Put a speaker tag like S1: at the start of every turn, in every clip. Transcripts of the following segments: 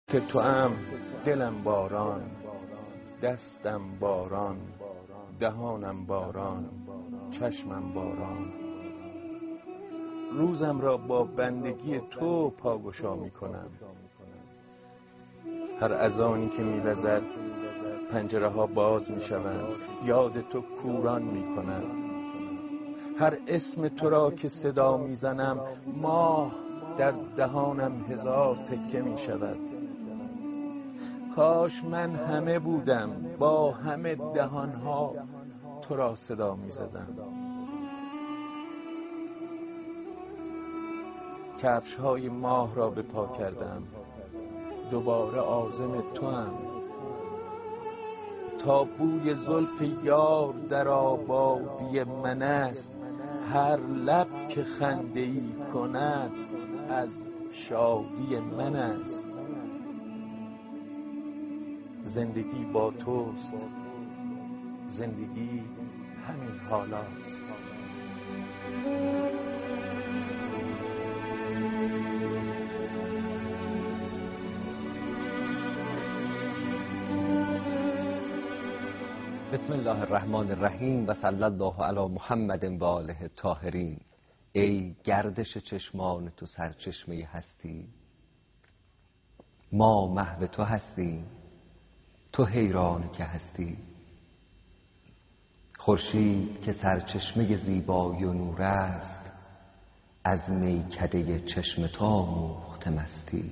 S1: تو هم دلم باران، دستم باران، دهانم باران، چشمم باران. روزم را با بندگی تو پاگشا می کنم. هر اذانی که می وزد پنجره ها باز می شوند، یاد تو کوران می کند. هر اسم تو را که صدا می زنم، ماه در دهانم هزار تکه می شود. کاش من همه بودم، با همه دهانها تو را صدا می زدم. کفش های ماه را به پا کردم، دوباره عازم تو هم. تا بوی زلف یار در آبادی من است، هر لب که خنده ای کند از شادی من است. زندگی با توست، زندگی همین حالاست.
S2: بسم الله الرحمن الرحیم و صلی الله علی محمد و آله الطاهرین. ای گردش چشمان تو سرچشمه هستی، ما محو تو هستیم، تو حیران که هستی. خورشید که سرچشمه زیبایی و نور است، از میکده چشم تو آموخته مستی.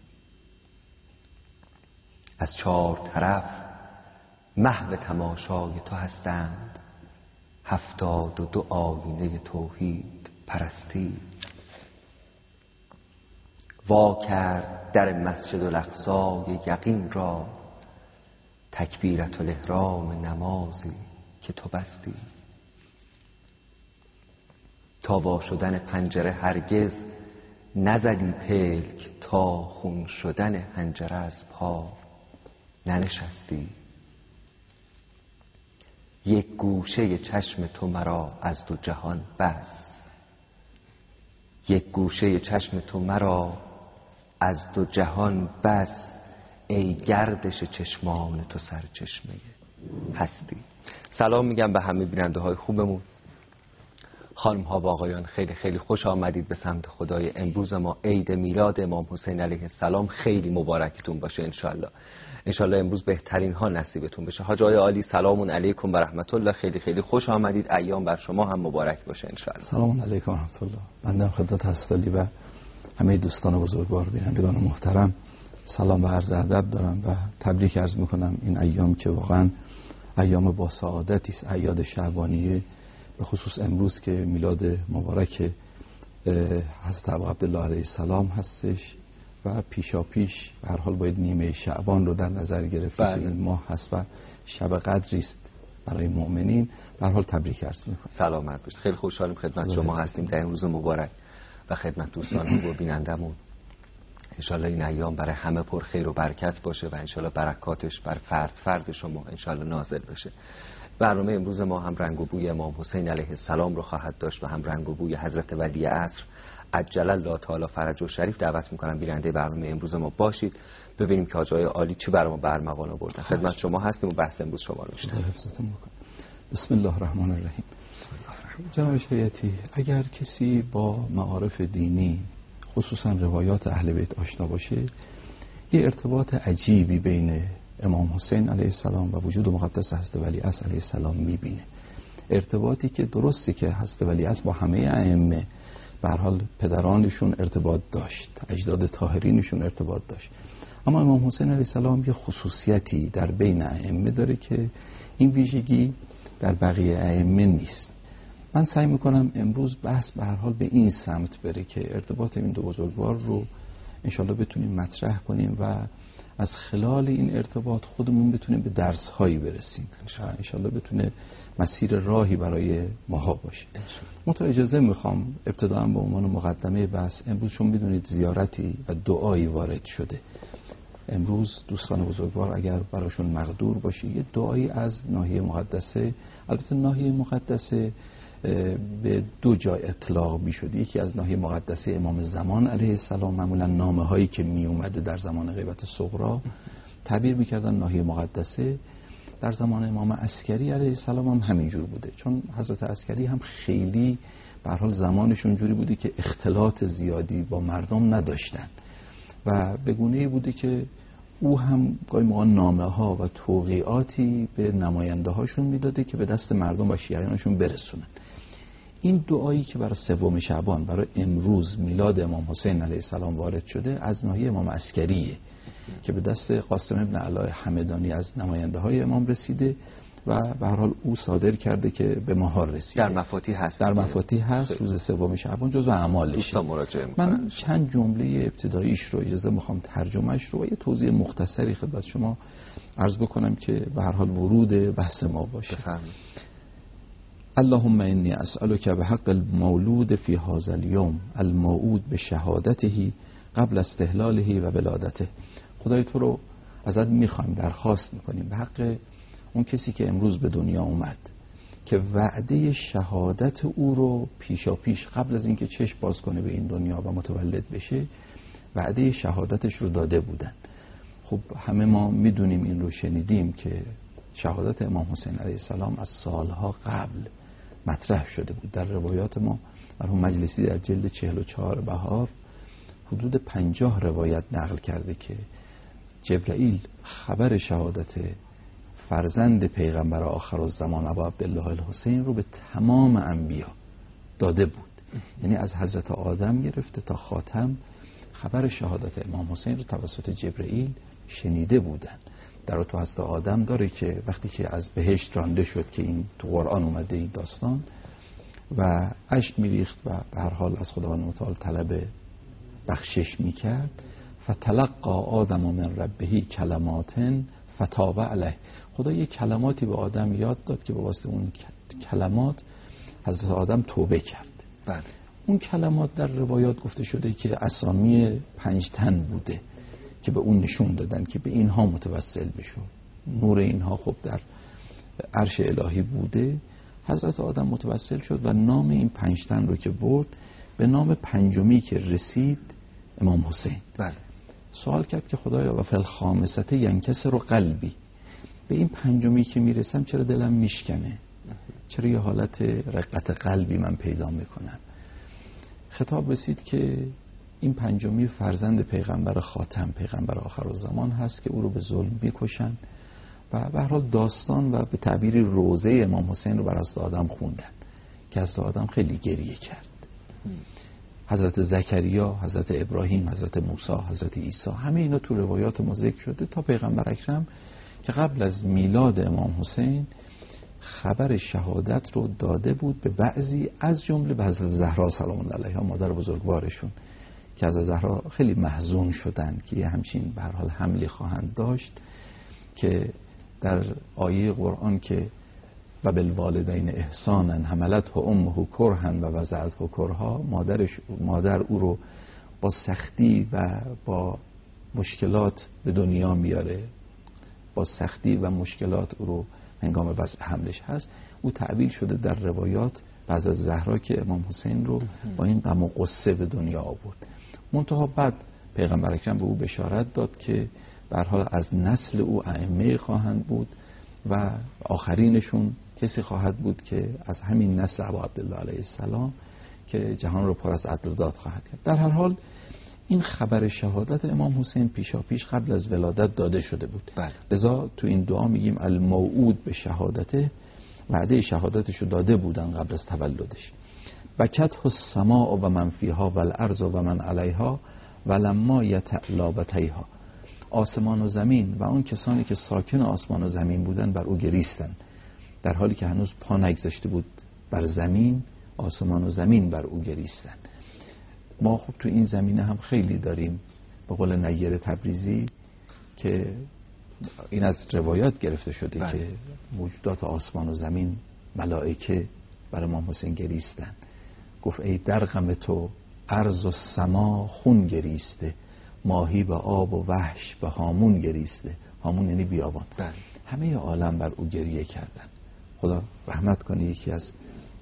S2: از چار طرف محو تماشای تو هستند، 72 آینه توحید پرستی. وا کرد در مسجد الاقصی یقین را، تکبیرة الاحرام نمازی که تو بستی. تا وا شدن پنجره هرگز نزدی پلک، تا خون شدن حنجره از پا ننشستی. یک گوشه چشم تو مرا از دو جهان بس، یک گوشه چشم تو مرا از دو جهان بس. ای گردش چشمان تو سرچشمه هستی. سلام میگم به همه بیننده های خوبمون. خانم ها و آقایان، خیلی خیلی خوش آمدید به سمت خدای. امروز ما عید میلاد امام حسین علیه السلام، خیلی مبارکتون باشه انشالله. انشالله امروز بهترین ها نصیبتون بشه. حاج آقای عالی سلام علیکم و رحمت الله، خیلی خیلی خوش آمدید. ایام بر شما هم مبارک باشه انشالله.
S3: سلام علیکم و رحمت الله. بنده خدمت حضرت و همه دوستان بزرگوار بینندگان محترم سلام و عرض ادب دارم و تبریک عرض میکنم. این ایام که واقعا ایام با سعادتی است، اعیاد شعبانیه، به خصوص امروز که میلاد مبارک حضرت ابا عبدالله علیه السلام هستش و پیشا پیش به هر حال باید نیمه شعبان رو در نظر گرفت که این ماه هست و شب قدری است برای مؤمنین. به هر حال تبریک عرض میکنم.
S2: سلامت باشید. خیلی خوشحالیم خدمت شما هستیم در این روز مبارک و خدمت دوستان و بینندمون. انشالله این ایام برای همه پر خیر و برکت باشه و انشالله برکاتش بر فرد فرد شما انشالله نازل بشه. برنامه امروز ما هم رنگ و بوی امام حسین علیه السلام رو خواهد داشت و هم رنگ و بوی حضرت ولی عصر عجل الله تعالی فرجه شریف. دعوت میکنم بیننده برنامه امروز ما باشید، ببینیم که حاج آقای عالی چی برای ما برمغان آوردن. خدمت شما هستیم و بحث امروز شما رو میشنویم.
S3: حفظتون بکنم. بسم الله الرحمن الرحیم. جناب شریعتی، اگر کسی با معارف دینی خصوصا روایات اهل بیت آشنا باشه، یه ارتباط عجیبی بین امام حسین علیه السلام و وجود مقدس حضرت ولی عصر علیه السلام میبینه. ارتباطی که درستی که حضرت ولی عصر با همه ائمه به هر حال پدرانشون ارتباط داشت، اجداد طاهرینشون ارتباط داشت، اما امام حسین علیه السلام یه خصوصیتی در بین ائمه داره که این ویژگی در بقیه ائمه نیست. من سعی میکنم امروز بحث به هر حال به این سمت بره که ارتباط این دو بزرگوار رو انشالله بتونیم مطرح کنیم و از خلال این ارتباط خودمون بتونیم به درس هایی برسیم. انشالله بتونه مسیر راهی برای ماها باشه. منتها اجازه میخوام ابتداً به عنوان مقدمه بحث، امروز چون میدونید زیارتی و دعایی وارد شده، امروز دوستان بزرگوار اگر براشون مقدور باشه یه دعایی از ناحیه مقدسه، البته ناحیه مقدسه به دو جای اطلاق می‌شد. یکی از ناحیه مقدسه امام زمان علیه السلام، معمولا نامه هایی که می اومده در زمان غیبت صغرا تعبیر می‌کردن ناحیه مقدسه. در زمان امام عسکری علیه السلام هم همینجور بوده، چون حضرت عسکری هم خیلی به هر حال زمانشون جوری بوده که اختلاط زیادی با مردم نداشتن و به گونه‌ای بوده که او هم گاهی موقع نامه‌ها و توقیعاتی به نماینده هاشون میداده که به دست مردم و شیعیانشون برسونن. این دعایی که برای 3 شعبان، برای امروز میلاد امام حسین علیه السلام وارد شده، از ناحیه امام عسکریه که به دست قاسم ابن علاء همدانی از نماینده های امام رسیده و به هر حال او صادر کرده که به ما رسیده.
S2: در مفاتیح هست،
S3: در مفاتیح هست. روز 3 شعبان جزو اعمالشه.
S2: دوستان مراجعه می‌کنن.
S3: من چند جمله ابتداییش رو اجازه میخوام ترجمهش رو و یه توضیح مختصری خدمت شما عرض بکنم که به هر حال ورود بحث ما باشه.
S2: بفرمایید.
S3: اللهم انی اسألک بحق المولود فی هذا اليوم الموعود بشهادته قبل استهلاله و ولادته. خدای تو رو ازت میخوایم، درخواست میکنیم به حق اون کسی که امروز به دنیا اومد که وعده شهادت او رو پیشا پیش قبل از اینکه چشم باز کنه به این دنیا و متولد بشه وعده شهادتش رو داده بودن. خب همه ما میدونیم، این رو شنیدیم که شهادت امام حسین علیه السلام از سالها قبل مطرح شده بود. در روایات ما مرحوم مجلسی در جلد 44 بهار حدود 50 روایت نقل کرده که جبرائیل خبر شهادت فرزند پیغمبر آخر الزمان ابا عبدالله الحسین رو به تمام انبیا داده بود. یعنی از حضرت آدم گرفته تا خاتم خبر شهادت امام حسین رو توسط جبرائیل شنیده بودن. در تو هست آدم داره که وقتی که از بهشت رانده شد که این تو قرآن اومده این داستان و اشک میریخت و به هر حال از خداوند متعال طلب بخشش میکرد، فتلقى آدم من ربه کلمات فتاب علیه. خدا یک کلماتی به آدم یاد داد که به واسطه اون کلمات حضرت آدم توبه کرد.
S2: بله.
S3: اون کلمات در روایات گفته شده که اسامی 5 تن بوده که به اون نشون دادن که به اینها متوسل بشو. نور اینها خب در عرش الهی بوده. حضرت آدم متوسل شد و نام این 5 تن رو که برد به نام 5می که رسید امام حسین.
S2: بله.
S3: سوال کرد که خدایا و فل خامسته ینکسر قلبی، به این 5می که میرسم چرا دلم میشکنه، چرا یه حالت رقت قلبی من پیدا میکنم. خطاب رسید که این 5می فرزند پیغمبر خاتم، پیغمبر آخر الزمان هست که او رو به ظلم میکشن و به هر حال داستان و به تعبیر روزه امام حسین رو بر حضرت آدم خوندن که حضرت آدم خیلی گریه کرد. حضرت زکریا، حضرت ابراهیم، حضرت موسی، حضرت عیسی، همه اینا تو روایات ما ذکر شده تا پیغمبر اکرم که قبل از میلاد امام حسین خبر شهادت رو داده بود به بعضی، از جمله به حضرت زهرا سلام الله علیها مادر بزرگوارشون که از زهرا خیلی محزون شدن که همچین به هر حال حملی خواهند داشت که در آیه قرآن که و بالوالدین احسانا حملته امه کرها و وضعته کرها، مادر او رو با سختی و با مشکلات به دنیا میاره، با سختی و مشکلات او رو هنگام وضع حملش هست. او تعبیر شده در روایات بعد از زهرا که امام حسین رو با این غم و غصه به دنیا آورد. منتها بعد پیغمبر اکرم به او بشارت داد که به هر حال از نسل او ائمه خواهند بود و آخرینشون کسی خواهد بود که از همین نسل ابا عبدالله علیه السلام که جهان رو پر از عدل و داد خواهد کرد. در هر حال این خبر شهادت امام حسین پیشا پیش قبل از ولادت داده شده بود. لذا تو این دعا میگیم الموعود به شهادته، وعده شهادتش رو داده بودن قبل از تولدش. بکته السماء و من فیها و الارض و من علیها و لما یتعلابتیها. آسمان و زمین و آن کسانی که ساکن آسمان و زمین بودن بر او گریستن، در حالی که هنوز پا نگذاشته بود بر زمین. آسمان و زمین بر او گریستن. ما خب تو این زمینه هم خیلی داریم، به قول نیر تبریزی که این از روایات گرفته شده که موجودات آسمان و زمین ملائکه بر امام حسین گریستن. گفت ای در غم تو ارض و سما خون گریسته، ماهی به آب و وحش به هامون گریسته. هامون یعنی بیابان. همه عالم بر او گریه کردن. خدا رحمت کنه یکی از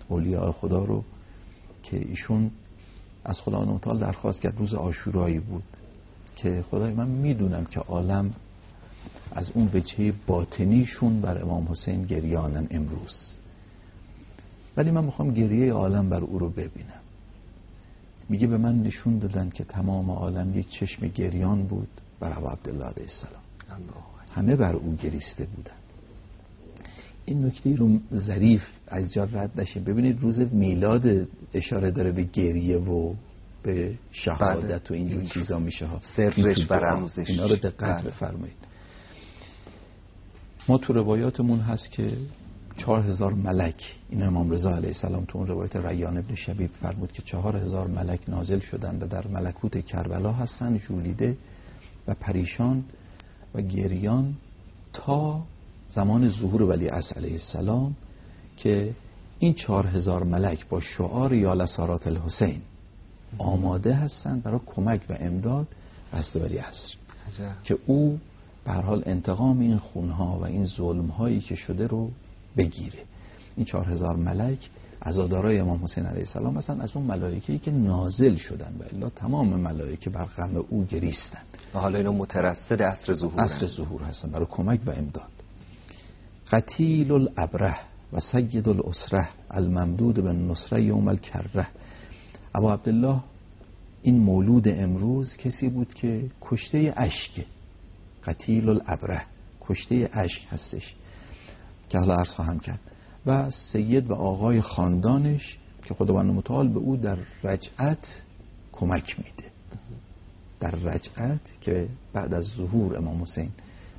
S3: اولیاء خدا رو که ایشون از خداوند متعال درخواست کرد، روز عاشورایی بود که خدای من میدونم که عالم از اون وجهه باطنیشون بر امام حسین گریانن امروز، ولی من میخوام گریه عالم بر او رو ببینم. میگه به من نشون دادن که تمام عالم یک چشم گریان بود بر ابا عبدالله علیه السلام، همه بر او گریسته بودن. این نکته رو ظریف از جا رد نشه. ببینید روز میلاد اشاره داره به گریه و به شهادت و اینجور چیزا میشه ها،
S2: سرش و رمزش.
S3: اینا رو دقت بفرمایید. ما تو روایاتمون هست که 4000 ملک، این امام رضا علیه السلام تو اون روایت ریان ابن شبیب فرمود که 4000 ملک نازل شدن و در ملکوت کربلا هستن، ژولیده و پریشان و گریان تا زمان ظهور ولی عصر علیه السلام که این 4000 ملک با شعار یا لسارات الحسین آماده هستن برای کمک و امداد حضرت ولی عصر که او به هر حال انتقام این خونها و این ظلمهایی که شده رو بگیره. این 4000 ملک عزادارای امام حسین علیه السلام مثلا از اون ملائکه‌ای که نازل شدن و الا تمام ملائکه بر غم او گریستن
S2: و حالا اینا مترصد عصر ظهور
S3: هستن برای کمک و امداد. قتیل الابره و سید الاسره الممدود به نصره یوم الکره. ابا عبدالله این مولود امروز کسی بود که کشته اشک، قتیل الابره، کشته اشک هستش که حالا عرض خواهم کرد، و سید و آقای خاندانش که خداوند متعال به او در رجعت کمک میده، در رجعت که بعد از ظهور امام حسین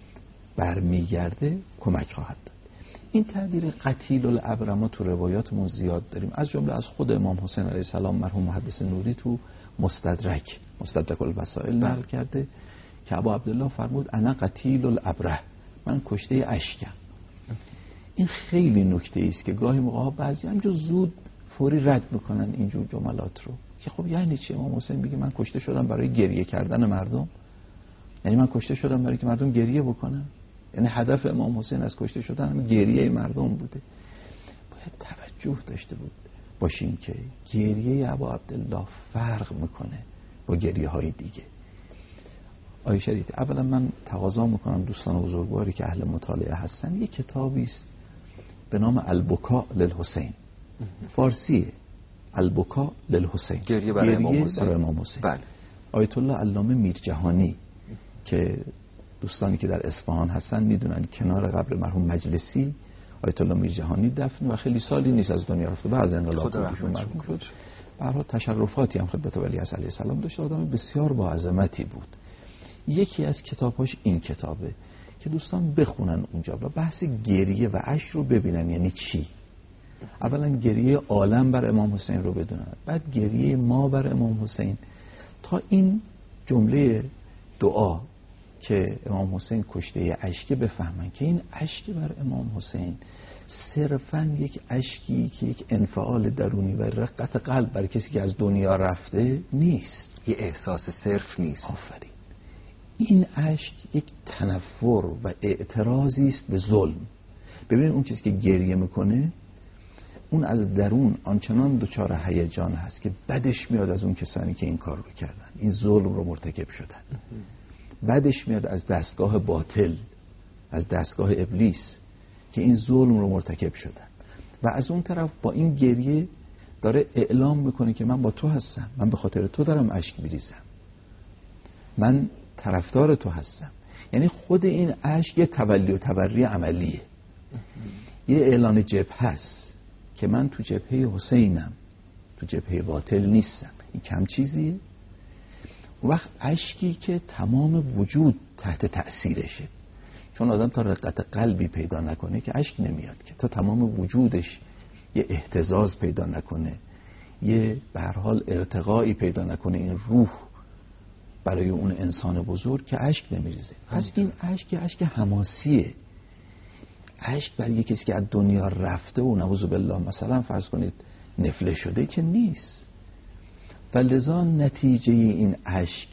S3: برمیگرده کمک خواهد داد. این تعبیر قتیل الابره ما تو روایاتمون زیاد داریم، از جمله از خود امام حسین علیه السلام مرحوم محدث نوری تو مستدرک الوسائل نقل کرده که ابا عبدالله فرمود انا قتیل الابره، من کشته اشکم. این خیلی نکته است که گاهی موقع بعضی همینجور زود فوری رد میکنن اینجور جملات رو که خب یعنی چی؟ امام حسین میگه من کشته شدم برای گریه کردن مردم، یعنی من کشته شدم برای که مردم گریه بکنن؟ یعنی هدف امام حسین از کشته شدن گریه مردم بوده؟ باید توجه داشته باشیم که گریه ابا عبدالله فرق میکنه با گریه های دیگه. آیه شریعتی، اولا من تقاضا میکنم دوستان بزرگواری که اهل مطالعه هستن یک کتابی است به نام البکاء للحسین، فارسیه، البکاء للحسین،
S2: گریه برای
S3: امام حسین.
S2: بله.
S3: آیت الله علامه میرجهانی که دوستانی که در اصفهان هستن میدونن کنار قبر مرحوم مجلسی آیت الله میرجهانی دفن و خیلی سالی نیست از دنیا رفته، بعد از انقلابشون مرحوم شد. برای تشرفاتی هم خدمت ولی عصر علیه السلام داشت، آدم بسیار با عظمتی بود. یکی از کتاباش این کتابه که دوستان بخونن اونجا و بحث گریه و اشک رو ببینن یعنی چی. اولا گریه عالم بر امام حسین رو بدونن، بعد گریه ما بر امام حسین، تا این جمله دعا که امام حسین کشته اشک بفهمن که این اشک بر امام حسین صرفا یک اشکی که یک انفعال درونی و رقت قلب بر کسی که از دنیا رفته نیست،
S2: یه احساس صرف نیست.
S3: آفرین. این اشک یک تنفر و اعتراضی است به ظلم. ببینید اون چیزی که گریه میکنه اون از درون آنچنان دچار هیجان هست که بدش میاد از اون کسانی که این کار رو کردن، این ظلم رو مرتکب شدن. بدش میاد از دستگاه باطل، از دستگاه ابلیس که این ظلم رو مرتکب شدن، و از اون طرف با این گریه داره اعلام میکنه که من با تو هستم، من به خاطر تو دارم اشک میریزم، من طرفدار تو هستم. یعنی خود این اشک یه تولی و تبری عملیه، یه اعلان جبهه هست که من تو جبهه حسینم، تو جبهه باطل نیستم. این کم چیزیه. وقت اشکی که تمام وجود تحت تأثیرشه، چون آدم تا رقت قلبی پیدا نکنه که اشک نمیاد که، تا تمام وجودش یه اهتزاز پیدا نکنه، یه به هر حال ارتقایی پیدا نکنه این روح برای اون انسان بزرگ، که اشک نمیریزه. پس این اشک حماسیه، اشک برای کسی که از دنیا رفته و نعوذ بالله مثلا فرض کنید نفله شده که نیست. و لذا نتیجه این اشک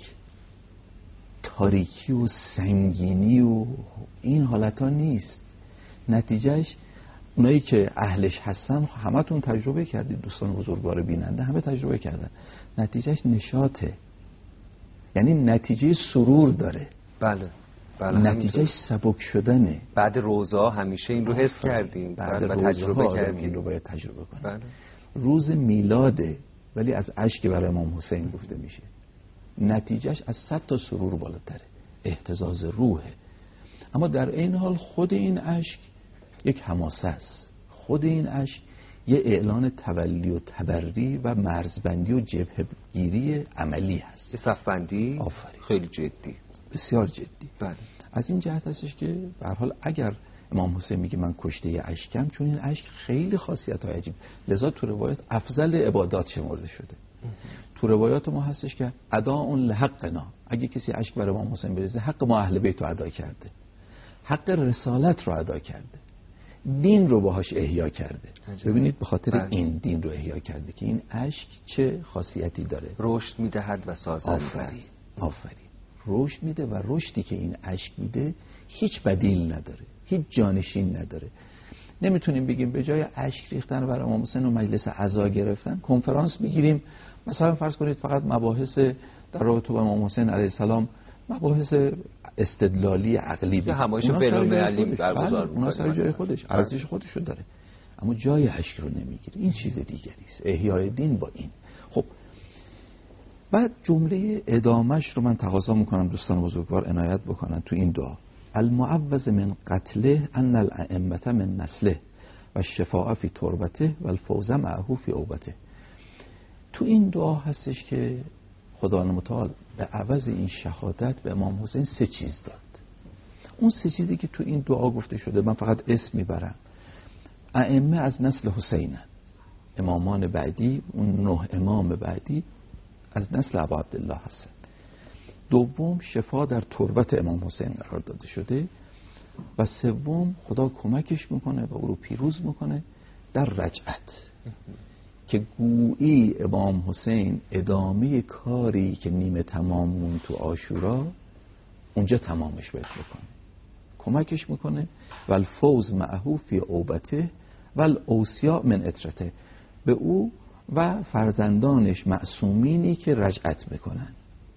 S3: تاریکی و سنگینی و این حالت ها نیست، نتیجهش اونایی که اهلش هستن همتون تجربه کردید، دوستان بزرگوار بیننده همه تجربه کردن، نتیجهش نشاطه، یعنی نتیجه سرور داره.
S2: بله
S3: نتیجهش سبک شدنه.
S2: بعد روزا همیشه این رو حس کردیم،
S3: بعد
S2: تجربه کردیم
S3: این رو باید تجربه کنیم.
S2: بله.
S3: روز میلاده ولی از اشک برای امام حسین گفته میشه، نتیجهش از 100 تا سرور بالاتره، اهتزاز روحه. اما در این حال خود این اشک یک حماسه است، خود این اشک یه اعلان تولی و تبری و مرزبندی و جبهه‌گیری عملی هست،
S2: یه صفبندی خیلی جدی،
S3: بسیار جدی.
S2: بله.
S3: از این جهت هستش که به هر حال اگر امام حسین میگه من کشته اشکم، چون این اشک خیلی خاصیت‌های عجیب، لذا تو روایات افضل عبادات شمرده شده. تو روایات ما هستش که اداء لحقنا، اگه کسی اشک برای امام حسین بریزه حق ما اهل بیت رو ادا کرده، حق رسالت رو ادا کرده، دین رو باهاش احیا کرده. ببینید به خاطر این دین رو احیا کرده که این اشک چه خاصیتی داره،
S2: رشد میدهد و سازنده است.
S3: آفرین. رشد میده و رشدی که این اشک میده هیچ بدیل نداره، هیچ جانشین نداره. نمیتونیم بگیم به جای اشک ریختن برای امام حسین و مجلس عزا گرفتن کنفرانس بگیریم، مثلا فرض کنید فقط مباحث در رابطه با امام حسین علیه السلام، مباحث استدلالی عقلی
S2: به همایش بین‌المللی برگزار
S3: می‌کنه، اونا سر جای خودش ارزش خودش رو داره، اما جای اشک رو نمیگیره. این چیز دیگری است، احیای دین با این. خب بعد جمله ادامش رو من تقاضا میکنم دوستان بزرگوار عنایت بکنن تو این دعا: المعوذ من قتله ان الائمه من نسله و الشفاء فی تربته و الفوز معه فی اوبته. تو این دعا هستش که خداوند متعال به عوض این شهادت به امام حسین 3 چیز داد. اون 3 چیزی که تو این دعا گفته شده من فقط اسم میبرم. ائمه از نسل حسینن، امامان بعدی، اون 9 امام بعدی از نسل ابا عبدالله هستن. دوم شفا در تربت امام حسین قرار داده شده و سوم خدا کمکش میکنه و او رو پیروز میکنه در رجعت، که گویی امام حسین ادامه کاری که نیمه تمام مون تو عاشورا اونجا تمامش باید بکنه، کمکش میکنه. و الفوز معه فی اوبته و الاوصیاء من اطرته، به او و فرزندانش معصومینی که رجعت میکنن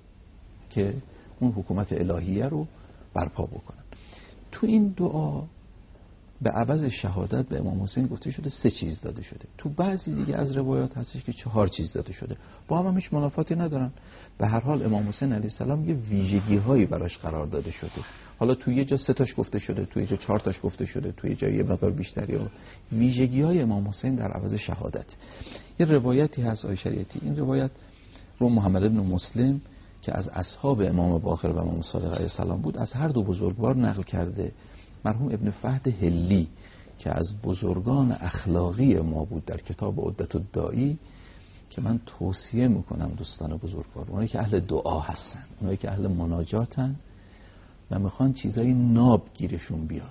S3: که اون حکومت الهیه رو برپا بکنن. تو این دعا به عوض شهادت به امام حسین گفته شده 3 چیز داده شده. تو بعضی دیگه از روایات هستش که 4 چیز داده شده، با هم هیچ منافاتی ندارن. به هر حال امام حسین علیه السلام یه ویژگی هایی براش قرار داده شده. حالا تو یه جا 3 تاش گفته شده، تو یه جا 4 تاش گفته شده، تو یه جا یه مقدار بیشتری. و ویژگی های امام حسین در عوض شهادت. یه روایتی هست آقای شریعتی، این روایت رو محمد بن مسلم که از اصحاب امام باقر و امام صادق علیه السلام بود از هر دو بزرگوار نقل کرده. مرحوم ابن فهد هلی که از بزرگان اخلاقی ما بود در کتاب عدت الداعی، که من توصیه میکنم دوستان بزرگوار، اونایی که اهل دعا هستن، اونایی که اهل مناجاتن و میخوان چیزای ناب گیرشون بیاد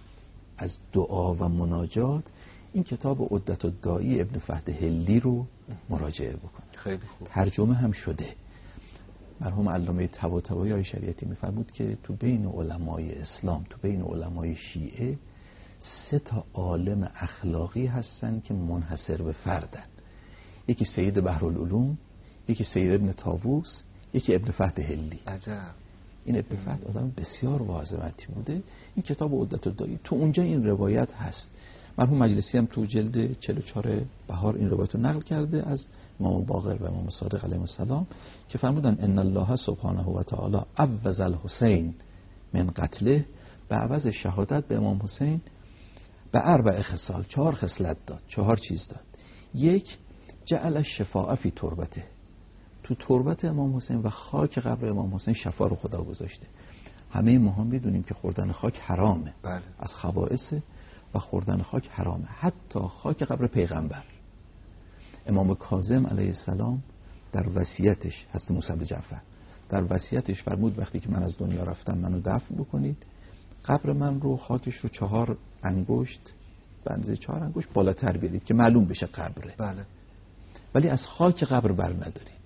S3: از دعا و مناجات، این کتاب عدت الداعی ابن فهد هلی رو مراجعه بکن.
S2: خیلی خوب.
S3: ترجمه هم شده. مرحوم علامه طباطبایی های شریعتی میفرمود که تو بین علمای اسلام، تو بین علمای شیعه 3 تا عالم اخلاقی هستن که منحصر به فردن. یکی سید بحرالعلوم، یکی سید ابن طاووس، یکی ابن فهد هلی.
S2: عجب.
S3: این ابن فهد آدم بسیار واعظمتی بوده. این کتاب عدت الداعی تو اونجا این روایت هست. مرحوم مجلسی هم تو جلد 44 بهار این روایت رو نقل کرده از امام باقر و امام صادق علیهم السلام که فرمودن ان الله سبحانه و تعالی عوض الحسین من قتله، به عوض شهادت به امام حسین به 4 خصال، 4 خصلت داد، 4 چیز داد. 1 جعل الشفاء فی تربته، تو تربت امام حسین و خاک قبر امام حسین شفا رو خدا گذاشته. همه ما هم میدونیم که خوردن خاک حرامه.
S2: بله.
S3: از خبائث و خوردن خاک حرامه، حتی خاک قبر پیغمبر. امام کاظم علیه السلام در وصیتش، حضرت موسی بن جعفر در وصیتش فرمود وقتی که من از دنیا رفتم منو دفن بکنید، قبر من رو خاکش رو 4 انگشت به اندازه 4 انگشت بالاتر بیارید که معلوم بشه قبره.
S2: بله.
S3: ولی از خاک قبر بر ندارید،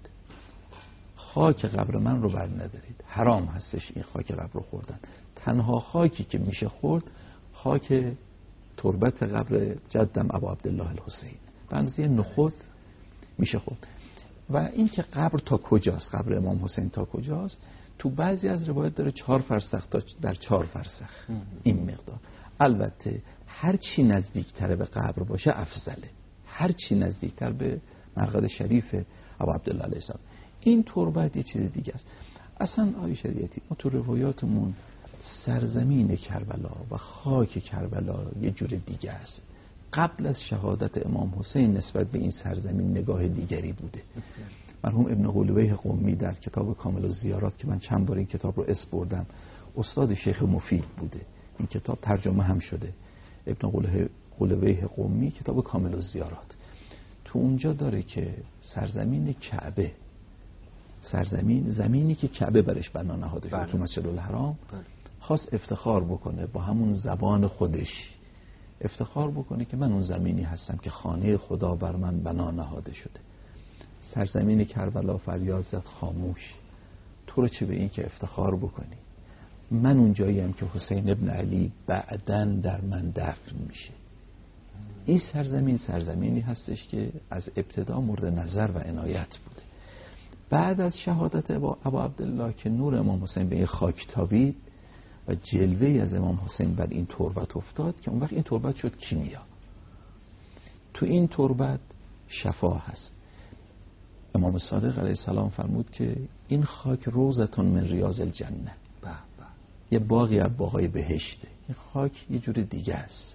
S3: خاک قبر من رو بر ندارید، حرام هستش این خاک قبر رو خوردن. تنها خاکی که میشه خورد خاک تربت قبر جدم ابا عبدالله الحسین به اندازه نخود میشه خورد. و این که قبر تا کجاست، قبر امام حسین تا کجاست، تو بعضی از روایت داره 4 فرسخ تا در 4 فرسخ این مقدار. البته هر چی نزدیکتره به قبر باشه افضله، هر چی نزدیکتر به مرقد شریف ابا عبدالله علیه السلام. این تربت یه چیز دیگه است. اصلا آیه شریعتی ما تو روایاتمون سرزمین کربلا و خاک کربلا یه جور دیگه است. قبل از شهادت امام حسین نسبت به این سرزمین نگاه دیگری بوده. مرحوم ابن قلویه قمی در کتاب کامل الزیارات که من چند بار این کتاب رو بردم، استاد شیخ مفید بوده، این کتاب ترجمه هم شده، ابن قلویه قمی کتاب کامل الزیارات، تو اونجا داره که سرزمین کعبه، زمینی که کعبه برش بنا نهاده شده تو مسجد الحرام، خواست افتخار بکنه با همون زبان خودش، افتخار بکنه که من اون زمینی هستم که خانه خدا بر من بنا نهاده شده. سرزمین کربلا فریاد زد خاموش، تو رو چه به این که افتخار بکنی، من اون جاییم که حسین ابن علی بعدن در من دفن میشه. این سرزمینی هستش که از ابتدا مورد نظر و عنایت بوده. بعد از شهادت ابا عبدالله که نور امام حسین به این خاک تابید و جلوه‌ای از امام حسین بر این تربت افتاد، که اون وقت این تربت شد کیمیا. تو این تربت شفا هست. امام صادق علیه السلام فرمود که این خاک روضة من ریاض الجنه، یه باغی از باغای بهشته. این خاک یه جور دیگه است.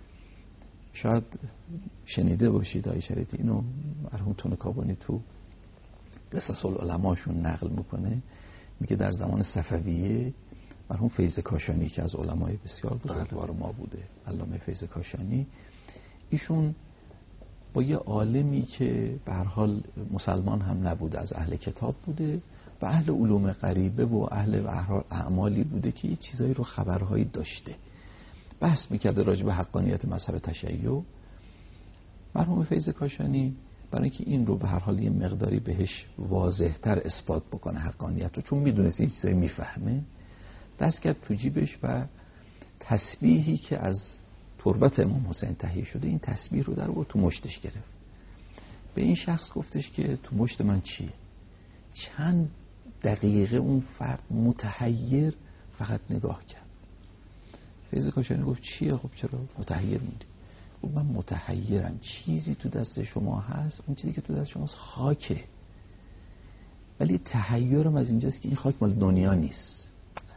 S3: شاید شنیده باشید آیه شریعتی، اینو مرحوم تونکابانی تو قصص العلماشون نقل میکنه، میگه در زمان صفویه مرحوم فیض کاشانی که از علمای بسیار بزرگوار ما بوده، علامه فیض کاشانی، ایشون با یه عالمی که به هر حال مسلمان هم نبوده، از اهل کتاب بوده و اهل علوم غریبه و اهل اعمالی بوده که یه چیزایی رو خبرهایی داشته، بحث میکرده راجع به حقانیت مذهب تشیع. مرحوم فیض کاشانی برای اینکه این رو به هر حال یه مقداری بهش واضح‌تر اثبات بکنه حقانیت رو، چون میدونست این چیزایی میفهمه، دست کرد تو جیبش و تسبیحی که از تربت امام حسین تهیه شده، این تسبیح رو در تو مشتش گرفت. به این شخص گفتش که تو مشت من چیه؟ چند دقیقه اون فرد متحیر فقط نگاه کرد. فیض کاشانی گفت چیه؟ خب چرا متحیر موندی؟ گفت من متحیرم، چیزی تو دست شما هست، اون چیزی که تو دست شماست خاکه، ولی تحیرم از اینجاست که این خاک مال دنیا نیست،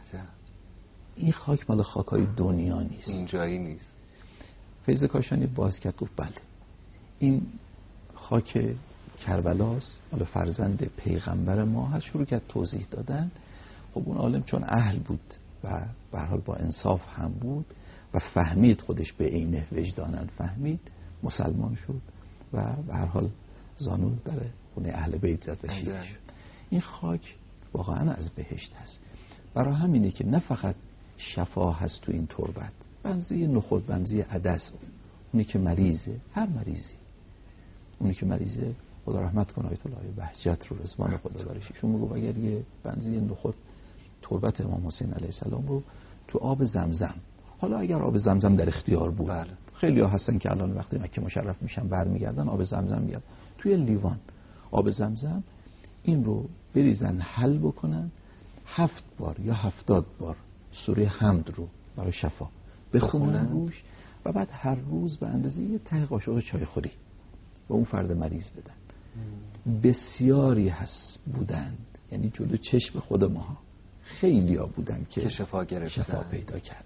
S3: این خاک مال خاکای دنیا نیست،
S2: این جایی نیست.
S3: فیض کاشانی باز کرد گفت بله، این خاک کربلاست، مال فرزند پیغمبر ما هست. شروع کرد توضیح دادن. خب اون عالم چون اهل بود و به هر حال با انصاف هم بود و فهمید، خودش به عینه وجدانن فهمید، مسلمان شد و به هر حال زانو در خونه اهل بیت زد و شیعه شد. این خاک واقعا از بهشت هست. برای همینه که نه فقط شفا هست تو این تربت، بنزی نخود، بنزی عدس، اونی که مریضه، هر مریضی، اونی که مریضه خدا رحمت کنه، آیت الله بهجت رو رضوان خدا برش، ایشون میگه اگر یه بنزی نخود تربت امام حسین علیه السلام رو تو آب زمزم، حالا اگر آب زمزم در اختیار بود، خیلی ها هستن که الان وقتی مکه مشرف میشن برمیگردن آب زمزم میگیرن، توی لیوان آب زمزم این رو بریزن، حل بکنن، 7 بار یا 70 بار سوره حمد رو برای شفا بخونن روش و بعد هر روز به اندازه یه ته قاشق چای خوری به اون فرد مریض بدن. بسیاری هست بودند، یعنی جلو چشم خود ما خیلی ها بودن که
S2: شفا گرفتن،
S3: شفا پیدا کردن.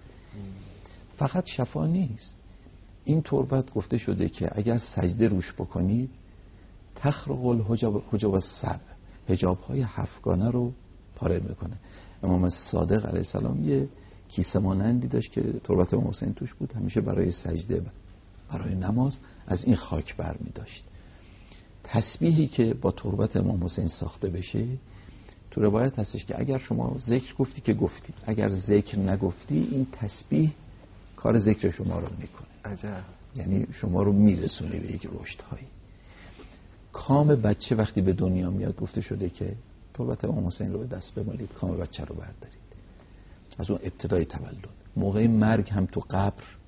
S3: فقط شفا نیست، این تربت گفته شده که اگر سجده روش بکنید تخرق الحجاب السبع، حجاب های 7گانه رو پاره میکنه. امام صادق علیه السلام یه کیسه مانندی داشت که تربت امام حسین توش بود، همیشه برای سجده برای نماز از این خاک برمی داشت. تسبیحی که با تربت امام حسین ساخته بشه، تو روایت هستش که اگر شما ذکر گفتی که گفتی، اگر ذکر نگفتی این تسبیح کار ذکر شما رو میکنه.
S2: عجب.
S3: یعنی شما رو میرسونه به یک رشدهایی. کام بچه وقتی به دنیا میاد گفته شده که تربت امام حسین رو به دست بمالید، کام بچه رو بردارید از اون ابتدای تولد. موقع مرگ هم تو قبر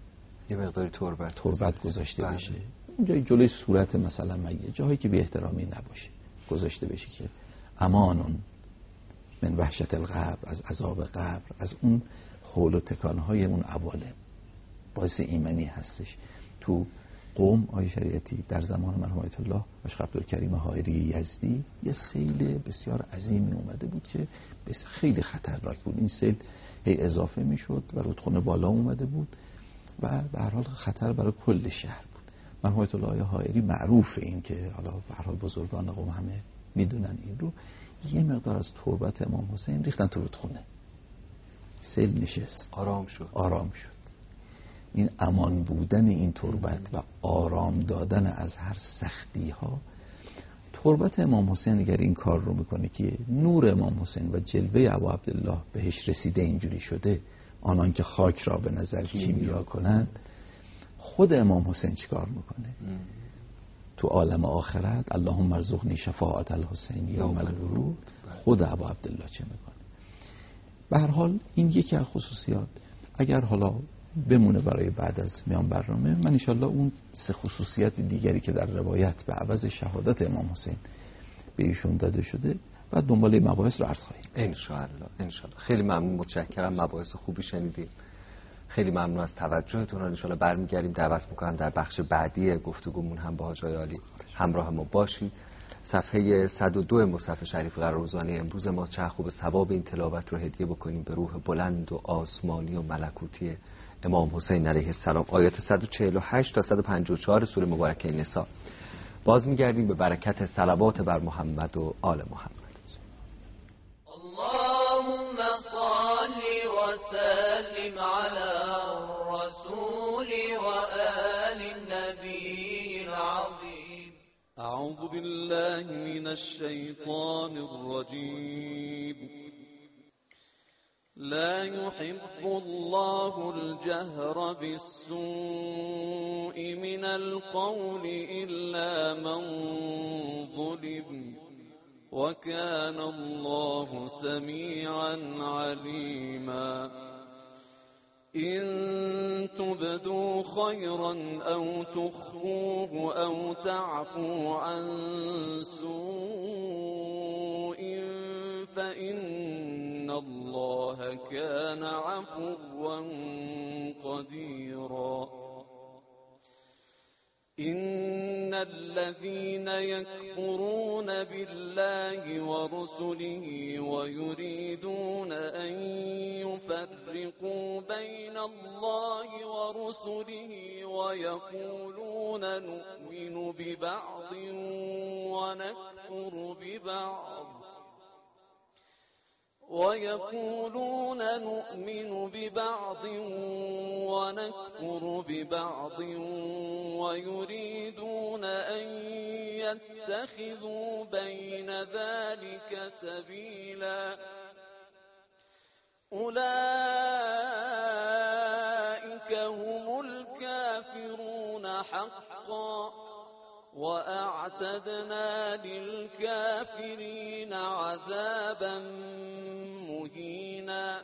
S2: یه مقداری
S3: تربت گذاشته بشه، اونجای جلوی صورت مثلا مگه جایی که بی احترامی نباشه گذاشته بشه که امانون من وحشت القبر، از عذاب قبر، از اون حول و تکانهای اون عوالم، باعث ایمنی هستش. تو قم آیه شریعتی در زمان مرحوم آیت الله مشق عبدالکریم حائری یزدی یه سیل بسیار عظیمی اومده بود که خیلی خطرناک بود. این سیل هی اضافه میشد و رودخانه بالا اومده بود و به هر حال خطر برای کل شهر بود. مرحوم آیت الله حائری معروف این که حالا به هر حال بزرگان قم همه میدونن این رو، یه مقدار از تربت امام حسین ریختن تو رودخانه، سیل نشست، آرام شد. این امان بودن این تربت و آرام دادن از هر سختی ها، تربت امام حسین اگر این کار رو میکنه که نور امام حسین و جلوه ابا عبدالله بهش رسیده اینجوری شده، آنان که خاک را به نظر کیمیا کنند، خود امام حسین چیکار میکنه؟ تو عالم آخرت اللهم ارزقنی شفاعت الحسین یوم الورود، خود ابا عبدالله چه میکنه؟ به هر حال این یکی از خصوصیات. اگر حالا بمونه برای بعد از میان برنامه، من انشالله اون 3 خصوصیت دیگری که در روایت به عوض شهادت امام حسین به ایشون داده شده بعد دنبال این مباحث رو عرض خواهیم.
S2: انشالله. خیلی ممنون، متشکرم، مباحث خوبی شنیدیم. خیلی ممنون از توجهتون. انشالله برمیگردیم، دعوت میکنم در بخش بعدی گفتگومون هم با حاج عالی همراه ما باشید. صفحه 102 مصحف شریف قرار روزانه امروز ما، چه خوب ثواب این تلاوت رو هدیه بکنیم به روح بلند و آسمانی و ملکوتی امام حسین علیه السلام. آیات 148 تا 154 سوره مبارکه نساء. باز میگردیم به برکت صلوات بر محمد و آل محمد.
S4: اللهم صل و سلم علی الرسول و آل النبی العظیم. اعوذ بالله من الشیطان الرجیم. لا يحب الله الجهر بالسوء من القول إلا من ظلم وكان الله سميعا عليما. إن تبدوا خيرا أو تخفوه أو تعفوا عن سوء فإن الله كان عفوا قديرا. إن الذين يكفرون بالله ورسله ويريدون أن يفرقوا بين الله ورسله ويقولون نؤمن ببعض ونكفر ببعض ويريدون أن يتخذوا بين ذلك سبيلا. أولئك هم الكافرون حقا وأعتدنا للكافرين عذابا مهينا.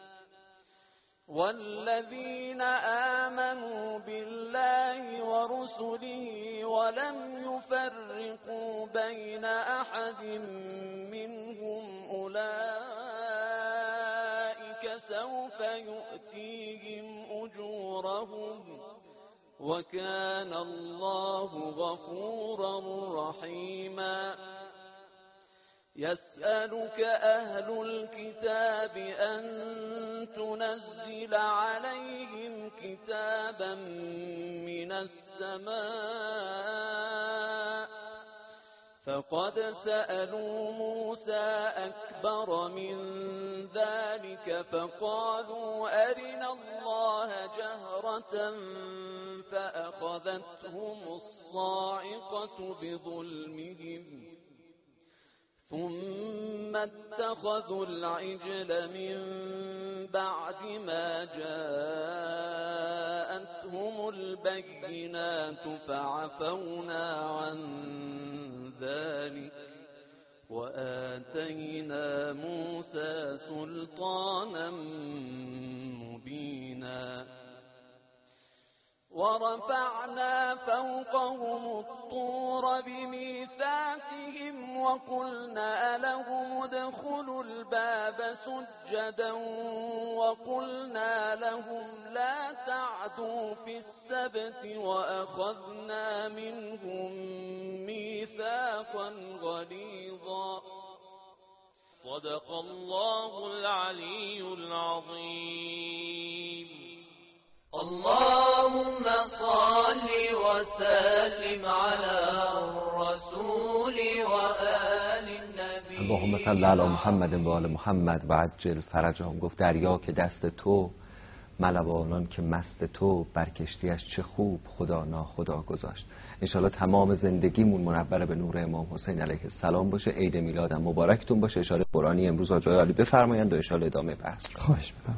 S4: والذين آمنوا بالله ورسله ولم يفرقوا بين أحد منهم أولئك سوف يؤتيهم أجورهم وكان الله غفورا رحيما. يسألك أهل الكتاب أن تنزل عليهم كتابا من السماء فقد سألوا موسى أكبر من ذلك فقالوا أرنا الله جهرة فأخذتهم الصاعقة بظلمهم ثم اتخذوا العجل من بعد ما جاءتهم البينات فعفونا عن ذلك وآتينا موسى سلطانا مبينا. ورفعنا فوقهم الطور بميثاقهم وقلنا لهم ادخلوا الباب سجدا وقلنا لهم لا تعدوا في السبت وأخذنا منهم ميثاقا غليظا صدق الله العلي العظيم. اللهم صل وسلم على الرسول وآل النبي.
S2: اللهم صل علی محمد و آل محمد و عجل فرجهم. گفت دریا که دست تو، ملوانان که مست تو، بر کشتیش چه خوب خدا ناخدا گذاشت. انشالله تمام زندگیمون منور به نور امام حسین علیه السلام باشه. عید میلادم مبارکتون باشه. اشاره قرآنی امروز آقای عالی بفرمایند و انشالله ادامه بحث.
S3: خواهش می‌کنم.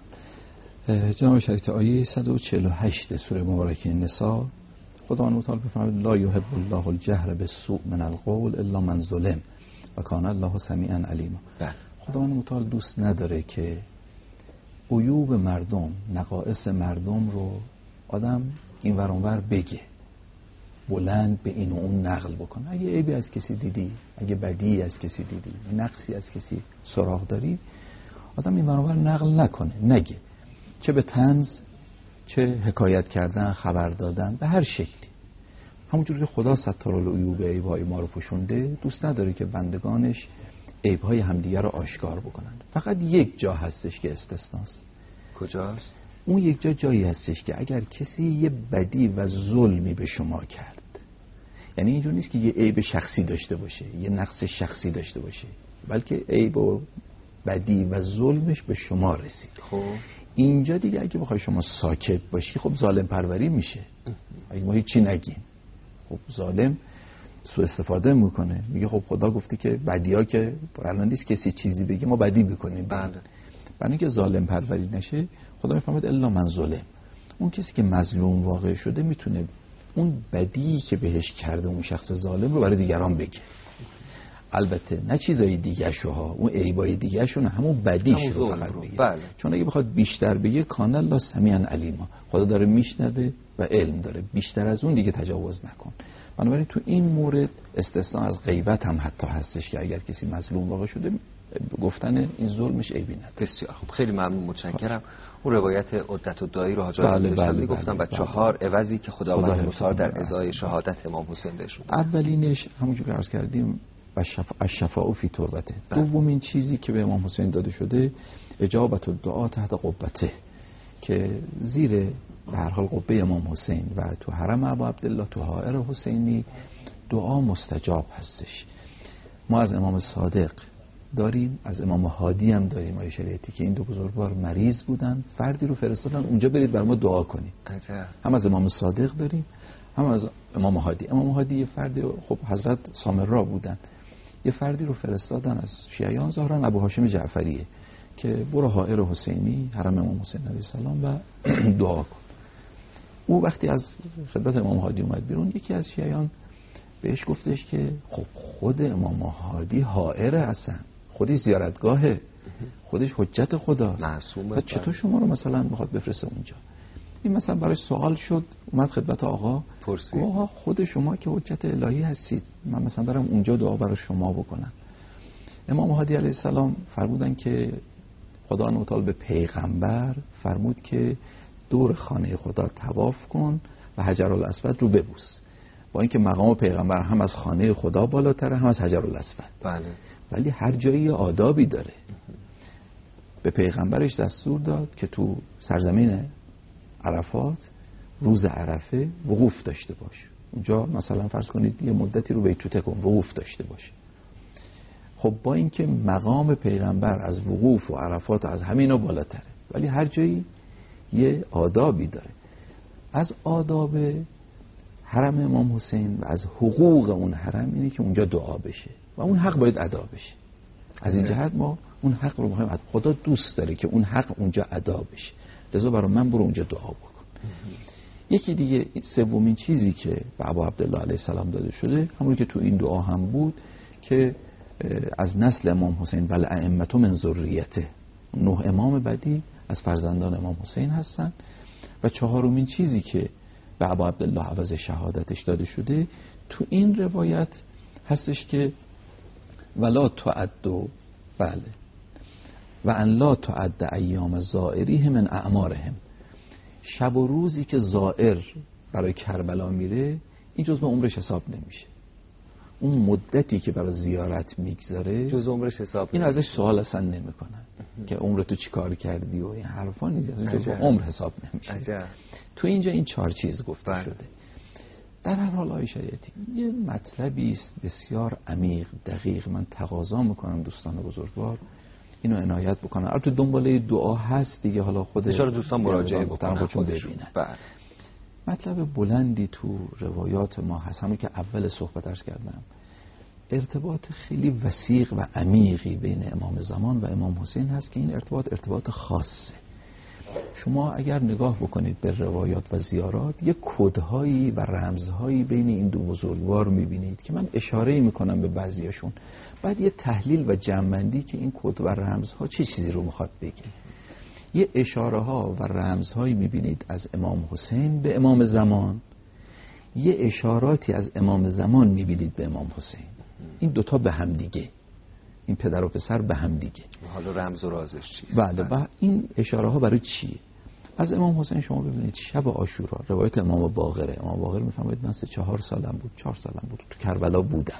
S3: جناب شریعت آیه 148 سوره مبارکه نساء، خداوند متعال بفرماید لا یحب الله الجهر بالسوء من القول الا من ظلم و کان الله سمیعا علیما. خداوند متعال دوست نداره که عیوب مردم، نقائص مردم رو آدم این ور اون ور بگه، بلند به این و اون نقل بکنه. اگه عیبی از کسی دیدی، اگه بدی از کسی دیدی، نقصی از کسی سراغ داری، آدم این ور اون ور نقل نکنه، نگه، چه به طنز، چه حکایت کردن، خبر دادن، به هر شکلی. همونجور که خدا ستارالعیوب عیب‌های ما رو پوشونده، دوست نداره که بندگانش عیب‌های همدیگه رو آشکار بکنن. فقط یک جا هستش که استثناست.
S2: کجاست؟
S3: اون یک جایی هستش که اگر کسی یه بدی و ظلمی به شما کرد، یعنی اینجور نیست که یه عیب شخصی داشته باشه، یه نقص شخصی داشته باشه، بلکه عیب و بدی و ظلمش به شما رسید.
S2: خب
S3: اینجا دیگه اگه بخوای شما ساکت باشی، خب ظالم پروری میشه. اگه ما هیچی نگیم، خب ظالم سوء استفاده میکنه، میگه خب خدا گفته که بدی‌ها که قرار نیست کسی چیزی بگه ما بدی بکنیم.
S2: بله.
S3: برای اینکه ظالم پروری نشه، خدا میفرماید الا من ظلم. اون کسی که مظلوم واقع شده میتونه اون بدی که بهش کرده اون شخص ظالم رو برای دیگران بگه. البته نه چیزای دیگه شوها، اون عیبای دیگه شو نه، همون بدیش رو فقط بگه.
S2: بله.
S3: چون اگه بخواد بیشتر بگه کان الله سمیعا علیما، خدا داره میشنوه و علم داره، بیشتر از اون دیگه تجاوز نکن. بنابراین تو این مورد استثناء از غیبت هم حتی هستش که اگر کسی مظلوم واقع شده، گفتن این ظلمش عیبی نداره.
S2: بسیار خوب، خیلی ممنون، متشکرم. اون روایت عدت الدعایی رو حاجی علی گفتم و 4 عوضی که خداوند متعال در ازای شهادت امام حسین بهشون.
S3: اولینش همونجور که عرض کردیم الشفاء فی تربته. دومین چیزی که به امام حسین داده شده اجابت الدعا تحت قبته، که زیر به هر حال قبه امام حسین و تو حرم ابا عبدالله، تو حائر حسینی، دعا مستجاب هستش. ما از امام صادق داریم، از امام هادی هم داریم آیه شریعتی که این دو بزرگوار مریض بودن، فردی رو فرستادن اونجا برید بر ما دعا کنید. هم از امام صادق داریم، هم از امام هادی. امام هادی یه فردی رو، خب حضرت سامرا بودن، یه فردی رو فرستادن از شیعیان، ظاهرا ابو هاشم جعفریه، که برو حائر حسینی، حرم امام حسین علیه السلام و دعا کن. او وقتی از خدمت امام هادی اومد بیرون، یکی از شیعیان بهش گفتش که خب خود امام هادی حائر هستن، خودش زیارتگاهه، خودش حجت خداست،
S2: معصومه،
S3: چطور شما رو مثلا میخواد بفرسته اونجا؟ این مثلا براش سوال شد، اومد خدمت آقا
S2: پرسید،
S3: آقا خود شما که حجت الهی هستید، من مثلا برم اونجا دعا برای شما بکنم. امام هادی علیه السلام فرمودن که خدا متعال به پیغمبر فرمود که دور خانه خدا طواف کن و حجرالاسود رو ببوس، با اینکه مقام پیغمبر هم از خانه خدا بالاتره، هم از حجرالاسود.
S2: بله.
S3: ولی هر جایی آدابی داره. به پیغمبرش دستور داد که تو سرزمین عرفات روز عرفه وقوف داشته باش. اونجا مثلا فرض کنید یه مدتی رو بیتوته کن، وقوف داشته باشه. خب با اینکه مقام پیغمبر از وقوف و عرفات از همینا بالاتره، ولی هر جایی یه آدابی داره. از آداب حرم امام حسین و از حقوق اون حرم اینه که اونجا دعا بشه و اون حق باید ادا بشه. از این جهت ما اون حق رو می‌خوایم. خدا دوست داره که اون حق اونجا ادا بشه، لذا برای من برو اونجا دعا بکن. یکی دیگه سومین چیزی که به ابا عبدالله علیه السلام داده شده، همون که تو این دعا هم بود، که از نسل امام حسین بل ائمه من ذریته، 9 امام بعدی از فرزندان امام حسین هستن. و 4مین چیزی که به ابا عبدالله عوض شهادتش داده شده، تو این روایت هستش که ولا تعد، بله، و ان لا تعد ایام زائریهم من اعمارهم، شب و روزی که زائر برای کربلا میره این جزء عمرش حساب نمیشه. اون مدتی که برای زیارت میگذاره
S2: جزء عمرش حساب
S3: این ازش سوال اصلا نمیکنن که عمرتو چی کار کردی و این حرفا نیست، جزء عمر حساب نمیشه.
S2: عجب.
S3: تو اینجا این 4 چیز گفته
S2: بله.
S3: شده. در هر حال آقای شریعتی یه مطلبی است بسیار عمیق دقیق، من تقاضا میکنم دوستان بزرگوار اینو عنایت بکنن. البته دنباله دعا هست دیگه، حالا خود
S2: اشاره دوستان مراجعه بکنن
S3: خودشون ببینن.
S2: بله.
S3: مطلب بلندی تو روایات ما هست، همون که اول صحبت عرض کردم، ارتباط خیلی وسیق و عمیقی بین امام زمان و امام حسین هست که این ارتباط خاصه. شما اگر نگاه بکنید به روایات و زیارات، یک کدهایی و رمزهایی بین این دو بزرگوار میبینید که من اشاره میکنم به بعضیاشون، بعد یه تحلیل و جمع‌بندی که این کد و رمزها چه چیزی رو میخواد بگه. یه اشاره ها و رمزهایی میبینید از امام حسین به امام زمان، یه اشاراتی از امام زمان میبینید به امام حسین. این دوتا به هم دیگه، این پدر و پسر به هم دیگه.
S2: حالا رمز و رازش چیست؟
S3: بله. و این اشاره ها برای چیه؟ از امام حسین شما ببینید شب عاشورا، روایت امام باقره، امام باقر میفرماید من 4 سالم بود، 4 سالم بود تو کربلا بودم،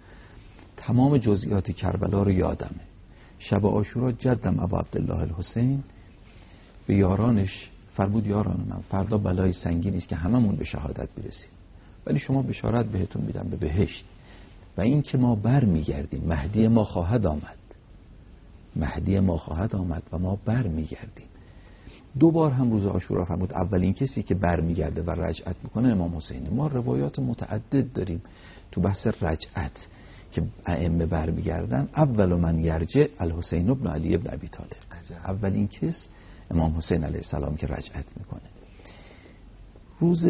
S3: تمام جزئیات کربلا رو یادمه. شب عاشورا جدم ابا عبدالله الحسین به یارانش فرمود یاران من فردا بلای سنگینی است که هممون به شهادت برسیم، ولی شما بشارت بهتون میدم به بهشت و این که ما بر میگردیم، مهدی ما خواهد آمد، مهدی ما خواهد آمد و ما بر میگردیم. 2 بار هم روز عاشورا فرمود اولین کسی که بر میگرده و رجعت میکنه امام حسینه. ما روایات متعدد داریم تو بحث رجعت که ائمه بر میگردن. اول من یرجع الحسین ابن علی ابن ابی طالب، اولین کس امام حسین علیه السلام که رجعت میکنه. روز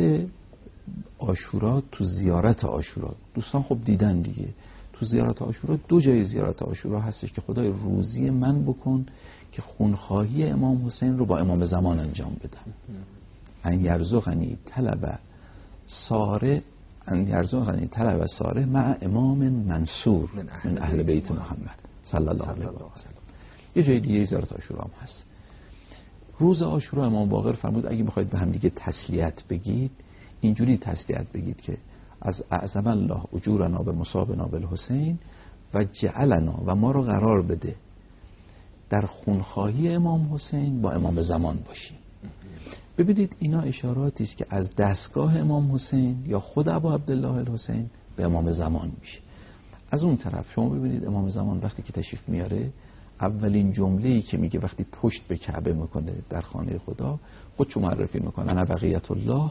S3: عاشورا تو زیارت عاشورا دوستان خب دیدن دیگه، تو زیارت عاشورا 2 جای زیارت عاشورا هستش که خدای روزی من بکن که خونخواهی امام حسین رو با امام زمان انجام بدم. ان یرزقنی طلب ساره، ان یرزقنی طلب ساره مع امام منصور من اهل بیت محمد صلی الله علیه و سلم. یه جای دیگه زیارت عاشورا هم هست. روز عاشورا امام باقر فرمود اگه میخواید به هم دیگه تسلیت بگید، اینجوری تسلیت بگید که از اعظم الله اجورنا به مصابنا بالحسین و جعلنا، و ما رو قرار بده در خونخواهی امام حسین با امام زمان باشیم. ببینید اینا اشاراتی است که از دستگاه امام حسین یا خود ابا عبدالله الحسین به امام زمان میشه. از اون طرف شما ببینید امام زمان وقتی که تشریف میاره، اولین جمله‌ای که میگه وقتی پشت به کعبه میکنه در خانه خدا، خودشو معرفی میکنه انا بقیت الله،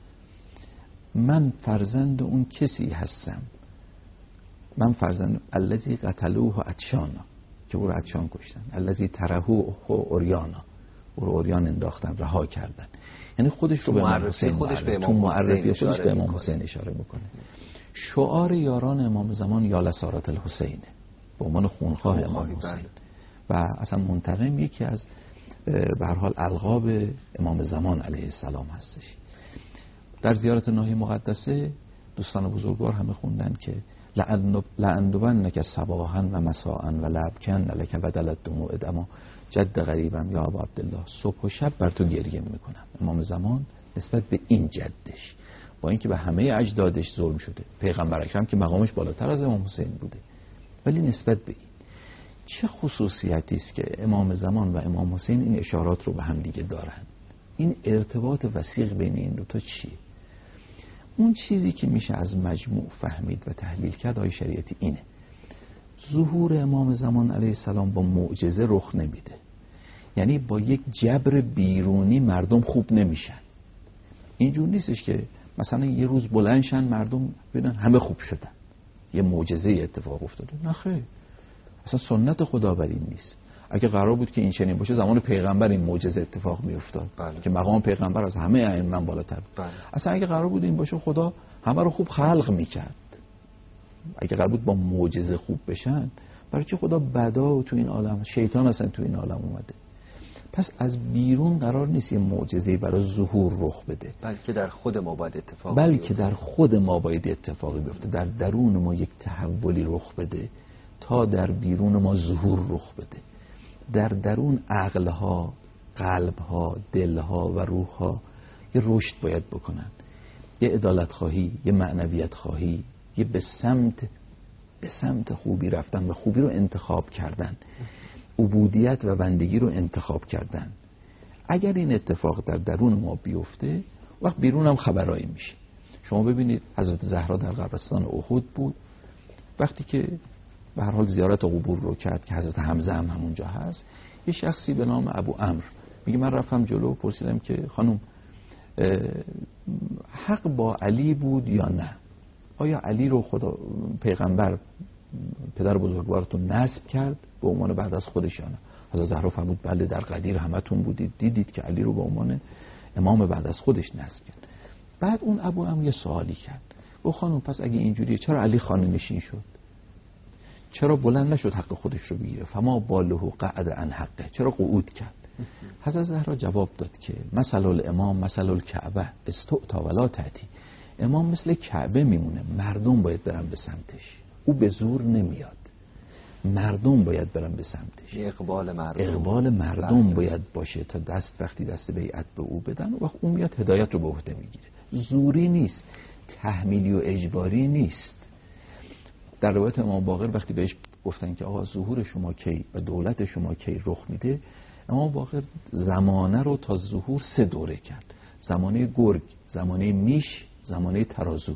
S3: من فرزند اون کسی هستم، من فرزند الذی قتلوه عطشانا، که او رو عطشان کشتن، الذی ترهوه اوریانا، او رو اوریان انداختن، رها کردن. یعنی خودش رو به امام حسین تو معرفی خودش به امام حسین اشاره میکنه. شعار یاران امام زمان یا لسارت الحسینه، به عنوان خونخواه امام حسین و اصلا منتقم یکی از به هر حال القاب امام زمان علیه السلام هستش. در زیارت ناحیه مقدسه دوستان بزرگوار همه خوندن که لعندبنک صباحا و مساء و لبکن لک بدل الدموع دما جد غریبم یا ابا عبدالله، صبح و شب بر تو گریه میکنم. امام زمان نسبت به این جدش، با اینکه به همه اجدادش ظلم شده، پیغمبر اکرم که مقامش بالاتر از امام حسین بوده، ولی نسبت به این چه خصوصیتی است که امام زمان و امام حسین این اشارات رو به هم دیگه دارن؟ این ارتباط وثیق بین این دو تا چیه؟ اون چیزی که میشه از مجموع فهمید و تحلیل کرد آیه شریعتی اینه: ظهور امام زمان علیه السلام با معجزه رخ نمیده. یعنی با یک جبر بیرونی مردم خوب نمیشن. اینجور نیستش که مثلا یه روز بلندشن مردم ببینن همه خوب شدن، یه معجزه اتفاق افتاده. نه خیر، اصلا سنت خدا بر این نیست. اگه قرار بود که این چنین باشه زمان پیغمبر این معجزه اتفاق میافتاد، که مقام پیغمبر از همه ائمه بالاتر بود. اصلا اگه قرار بود این باشه خدا همه رو خوب خلق میکرد. اگه قرار بود با معجزه خوب بشن، برای چی خدا بدا تو این عالم، شیطان اصلا تو این عالم اومده؟ پس از بیرون قرار نیست یه معجزه‌ای برای ظهور رخ بده،
S2: بلکه در خود ما باید اتفاقی بیفته، در درون ما یک تحولی رخ بده تا در بیرون ما ظهور رخ بده. در درون عقلها، قلبها، دلها و روحها یه رشد باید بکنن، یه عدالت خواهی، یه معنویت خواهی، یه به سمت خوبی رفتن و خوبی رو انتخاب کردن، عبودیت و بندگی رو انتخاب کردن. اگر این اتفاق در درون ما بیفته، وقت بیرون هم خبرایی میشه. شما ببینید حضرت زهرا در قبرستان احد بود، وقتی که به هر حال زیارت قبور رو کرد که حضرت حمزه هم همونجا هست، یه شخصی به نام ابو عمرو میگه من رفتم جلو پرسیدم که خانم حق با علی بود یا نه؟ آیا علی رو خدا پیغمبر پدر بزرگوارتون نسب کرد به عنوان بعد از خودش یا نه؟ حضرت زهرا فرمود بله، در قدیر همتون بودید دیدید که علی رو به عنوان امام بعد از خودش نسب کرد. بعد اون ابو عمرو یه سوالی کرد، گفت خانم پس اگه اینجوریه چرا علی خانه نشین شد؟ چرا بلند نشد حق خودش رو بگیره؟ فما باله قعد عن حقه، چرا قعود کرد؟ حضرت زهرا جواب داد که مثل الامام مثل الکعبه استؤتا ولا تأتی. امام مثل کعبه میمونه، مردم باید برن به سمتش، او به زور نمیاد، مردم باید برن به سمتش. اقبال مردم باید باشه تا وقتی دست بیعت به او بدن و اون میاد هدایت رو به عهده میگیره. زوری نیست، تحمیلی و اجباری نیست. در روایت امام باقر وقتی بهش گفتن که آقا ظهور شما کی و دولت شما کی رخ میده، امام باقر زمانه رو تا ظهور 3 دوره کرد: زمانه گرگ، زمانه میش، زمانه ترازو.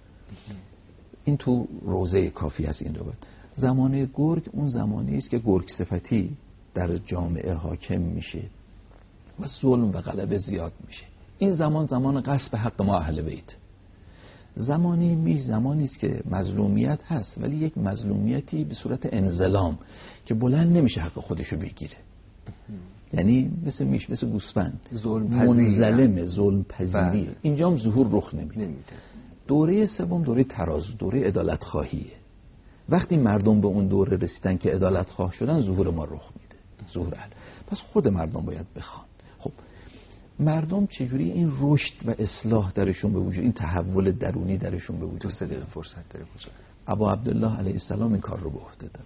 S2: این تو روزه کافی از این روایت. زمانه گرگ اون زمانی است که گرگ صفتی در جامعه حاکم میشه و ظلم و غلبه زیاد میشه. این زمان غصب حق ما اهل بیت. زمانی میش زمانی است که مظلومیت هست، ولی یک مظلومیتی به صورت انظلام که بلند نمیشه حق خودشو بگیره. یعنی مثل میش، مثل گوسفند، منظلمه، ظلم پذیری. اینجا هم ظهور رخ نمیده. دوره سوم دوره ترازو، دوره عدالت خواهیه. وقتی مردم به اون دوره رسیدن که عدالت خواه شدن، ظهور ما رخ میده، ظهور اهل. پس خود مردم باید بخوان. خب مردم چجوری این رشد و اصلاح درشون به وجود، این تحول درونی درشون به وجود؟ 2 دقیقه فرصت داره.
S3: ابا عبدالله علیه السلام این کار رو به عهده داره.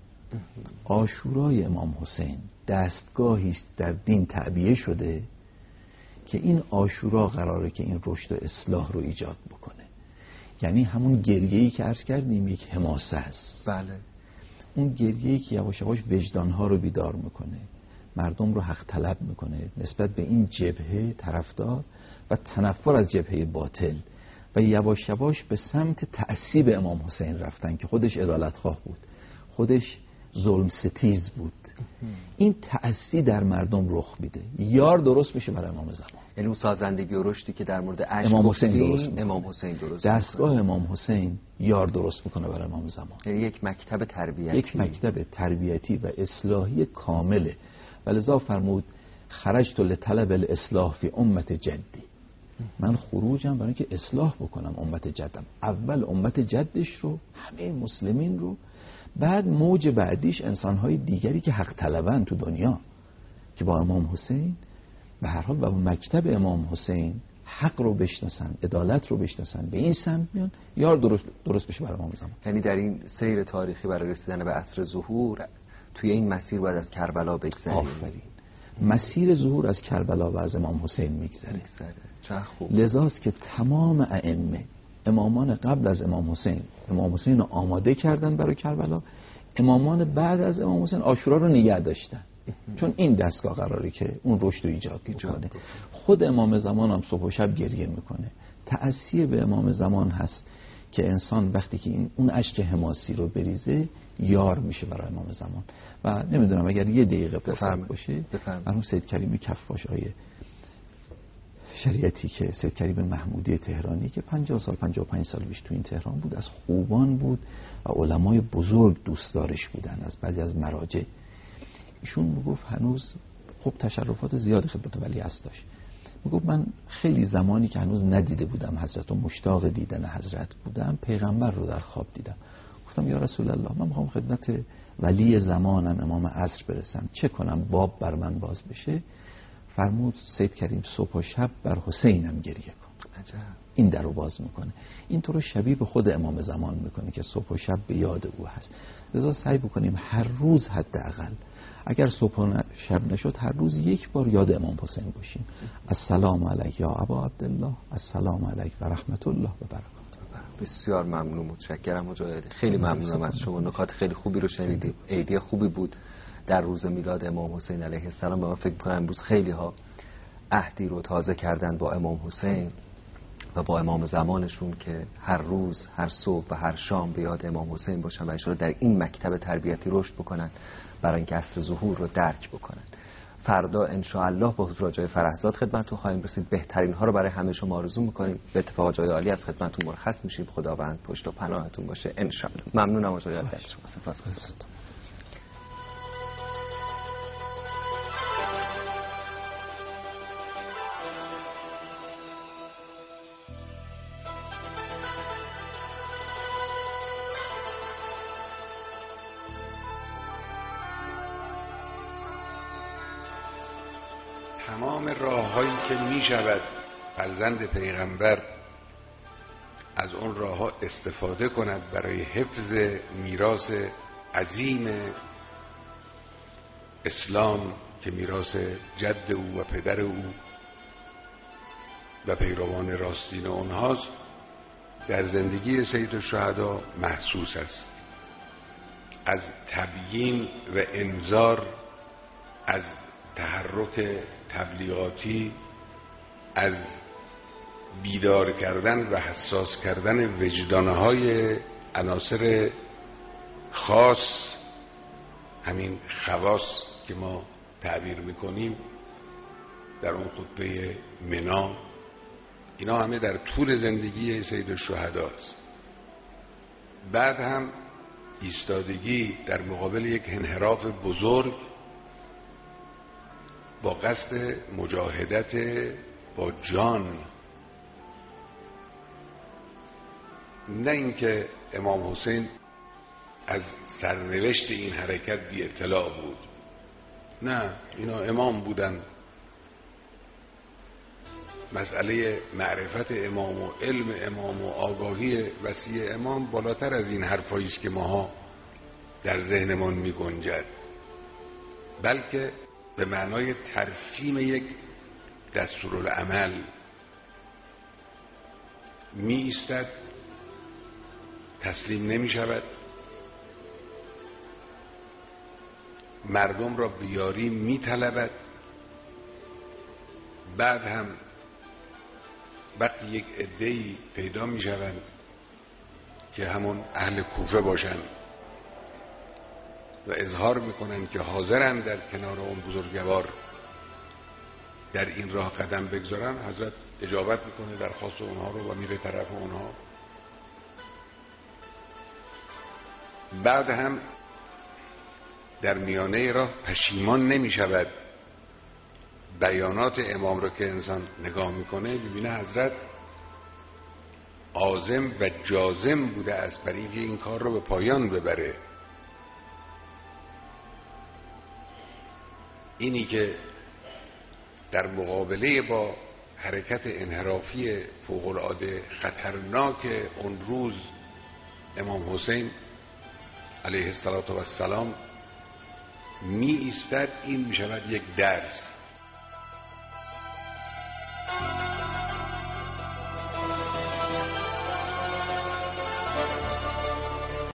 S3: عاشورای امام حسین دستگاهی است در دین تعبیه شده که این عاشورا قراره که این رشد و اصلاح رو ایجاد بکنه. یعنی همون گریه‌ای که عرض کردیم یک حماسه است.
S2: بله.
S3: اون گریه‌ای که یواش یواش وجدانها رو بیدار میکنه، مردم رو حق طلب میکنه نسبت به این جبهه طرفدار و تنفر از جبهه باطل و یواش یواش به سمت تعصیب امام حسین رفتن که خودش عدالتخواه بود، خودش ظلم ستیز بود. این تعصی در مردم رخ میده، یار درست میشه برای امام زمان.
S2: یعنی اون سازندگی و رشدی که در مورد
S3: امام حسین درست میکنه.
S2: امام حسین درست
S3: دستگاه میکنه. امام حسین یار درست میکنه برای امام زمان.
S2: یعنی یک مکتب تربیتی،
S3: یک مکتب تربیتی و اصلاحی کامله. ولذا فرمود خرجت لطلب الاصلاح فی امت جدی. من خروجم برای اینکه اصلاح بکنم امت جدم. اول امت جدش رو، همه مسلمین رو، بعد موج بعدیش انسانهای دیگری که حق طلبن تو دنیا که با امام حسین به هر حال با مکتب امام حسین حق رو بشناسن، عدالت رو بشناسن، به این سمت میان، یار درست بشه برای امام زمان.
S2: یعنی در این سیر تاریخی برای رسیدن به عصر ظهور توی این مسیر باید از کربلا بگذریم.
S3: آفرین. مسیر ظهور از کربلا و از امام حسین میگذره.
S2: چه خوب.
S3: لذاست که تمام ائمه، امامان قبل از امام حسین رو آماده کردن برای کربلا، امامان بعد از امام حسین عاشورا رو نگه داشتن، چون این دستگاه قراره که اون رشد رو ایجاد بکنه. خود امام زمان هم صبح و شب گریه میکنه. تأثیر به امام زمان هست که انسان وقتی که اون اشک حماسی رو بریزه، یار میشه برای امام زمان. و نمیدونم اگر 1 دقیقه فرصت باشه، مرحوم سید کریم کفاش آیه شریعتی که سید کریم محمودی تهرانی که 50 سال 55 سال پیش تو این تهران بود، از خوبان بود و علمای بزرگ دوستدارش بودن از بعضی از مراجع. ایشون میگفت هنوز خب تشرفات زیادی خدمت ولیعصر داشت. میگفت من خیلی زمانی که هنوز ندیده بودم حضرت و مشتاق دیدن حضرت بودم، پیغمبر رو در خواب دیدم. گفتم یا رسول الله من میخوام خدمت ولی زمانم امام عصر برسم، چه کنم باب بر من باز بشه؟ فرمود سید کریم صبح و شب بر حسینم گریه کن.
S2: عجب.
S3: این در رو باز میکنه. این تو رو شبیه به خود امام زمان میکنه که صبح و شب به یاد او هست. لذا سعی بکنیم هر روز حداقل، اگر صبح و شب نشد هر روز یک بار یاد امام حسین باشیم. السلام علیک یا ابا عبدالله، السلام علیک و رحمت الله و برکاته.
S2: بسیار ممنون، متشکرم مجاهد. خیلی ممنونم از شما، نکات خیلی خوبی رو شنیدیم. ایده خوبی بود در روز میلاد امام حسین علیه السلام. به من فکر می‌کنم امروز خیلی ها عهدی رو تازه کردن با امام حسین و با امام زمانشون که هر روز، هر صبح و هر شام به یاد امام حسین باشن و انشاءالله در این مکتب تربیتی رشد بکنن برای اینکه عصر ظهور رو درک بکنن. فردا انشاءالله با حضور آقای فرهزاد خدمتتون خواهیم رسید. بهترین ها رو برای همه شما آرزو می‌کنیم. به اتفاق آقای عالی از خدمتتون مرخص میشیم. خداوند پشت و پناهتون باشه انشاءالله. ممنونم آقای عالی از شما. سپاسگزارم.
S5: تمام راه‌هایی که می‌شود فرزند پیغمبر از اون راه‌ها استفاده کند برای حفظ میراث عظیم اسلام که میراث جد او و پدر او و پیروان راستین اونهاست، در زندگی سید الشهدا محسوس است. از تبیین و انذار، از تحرک تبلیغاتی، از بیدار کردن و حساس کردن وجدانهای عناصر خاص، همین خواص که ما تعبیر میکنیم در اون خطبه منا، اینا همه در طول زندگی سید الشهدا است. بعد هم ایستادگی در مقابل یک انحراف بزرگ با قصد مجاهدت با جان، نه اینکه امام حسین از سرنوشت این حرکت بی اطلاع بود، نه، اینا امام بودن. مسئله معرفت امام و علم امام و آگاهی وسیع امام بالاتر از این حرفایی است که ماها در ذهنمان می گنجد، بلکه به معنای ترسیم یک دستورالعمل می ایستد، تسلیم نمی شود، مردم را بیاری می طلبد. بعد هم وقتی یک عده‌ای پیدا می شوند که همون اهل کوفه باشند و اظهار میکنن که حاضرن در کنار اون بزرگوار در این راه قدم بگذارن، حضرت اجابت میکنه درخواست اونها رو و میره طرف اونها. بعد هم در میانه راه پشیمان نمیشود. بیانات امام رو که انسان نگاه میکنه ببینه حضرت عازم و جازم بوده است برای اینکه این کار رو به پایان ببره. اینی که در مقابله با حرکت انحرافی فوق‌العاده خطرناک اون روز امام حسین علیه السلام می ایستد، این می شود یک درس.